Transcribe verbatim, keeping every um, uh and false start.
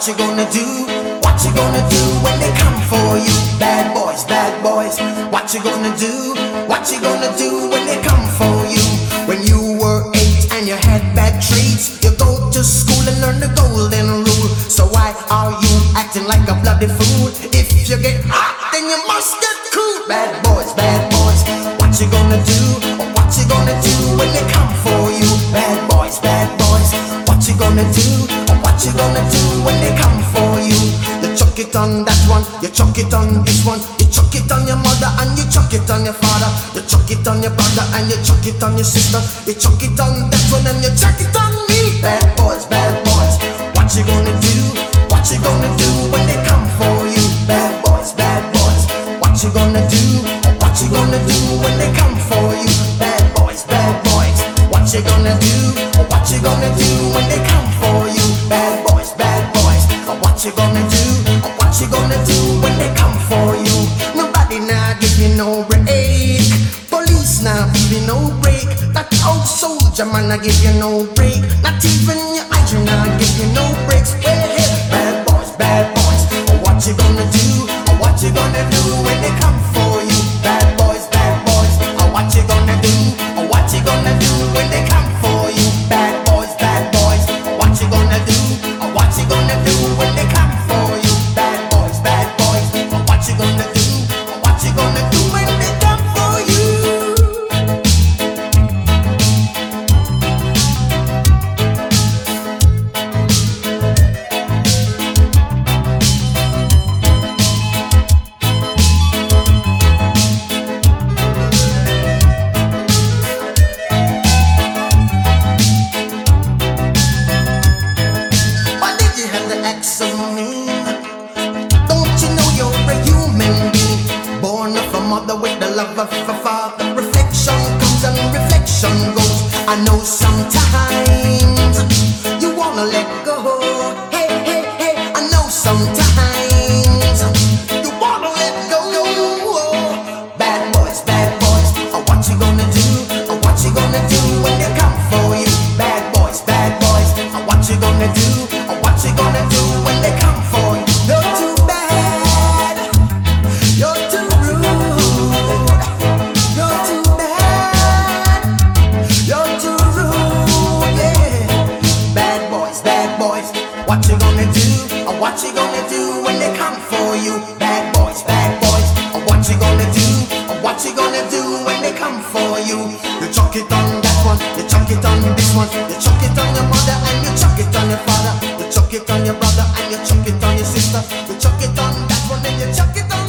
what you gonna do? What you gonna do when they come for you? Bad boys, bad boys, what you gonna do? What you gonna do when they come for you? When you were eight and you had bad traits, you go to school and learn the golden rule. So why are you acting like a bloody fool? If you get hot, then you must get cool. Bad boys, bad boys, what you gonna do? What you gonna do when they come for you? Bad boys, bad boys, what you gonna do? What you gonna do when they come for you? You chuck it on that one, you chuck it on this one, you chuck it on your mother and you chuck it on your father, you chuck it on your brother and you chuck it on your sister, you chuck it on that one and you chuck it on me. Bad boys, bad boys, what you gonna do? What you gonna do when they come for you? Bad boys, bad boys, what you gonna do? What you gonna do when they come for you? Bad boys, bad boys, what you gonna do? What you gonna do when they come for you? Bad boys, bad boys, what you gonna do? What you gonna do when they come for you? Nobody now give you no break. Police now give you no break. That old soldier man I give you no break. Not even your eyes now give you no breaks. Well, hey, bad boys, bad boys, what you gonna do? What you gonna do when they come for you? Bad boys, bad boys, what you gonna do? What you gonna do when they come for you? Bad boys, bad boys, what you gonna do? What you gonna do when they come for you? Bad boys, bad boys, what you gonna do? What you gonna do when they come for you? Why did you have the axe on me? Don't you know you're a human being, born of a mother with the love of a father? Reflection comes and reflection goes. I know sometimes you wanna let go. Hey, hey, hey, I know sometimes you wanna let go. Bad boys, bad boys, what you gonna do? What you gonna do when they come for you? Bad boys, bad boys, what you gonna do? What you gonna do when they come for you? You're too bad, you're too rude, you're too bad, you're too rude, yeah. Bad boys, bad boys, what you gonna do? What you gonna do when they come for you? Bad boys, bad boys, what you gonna do? What you gonna do when they come for you? You chuck it on that one, you chuck it on this one, you chuck it on your mother and you chuck it on your father, you chuck it on your brother and you chuck it on your sister, you chuck it on that one and you chuck it on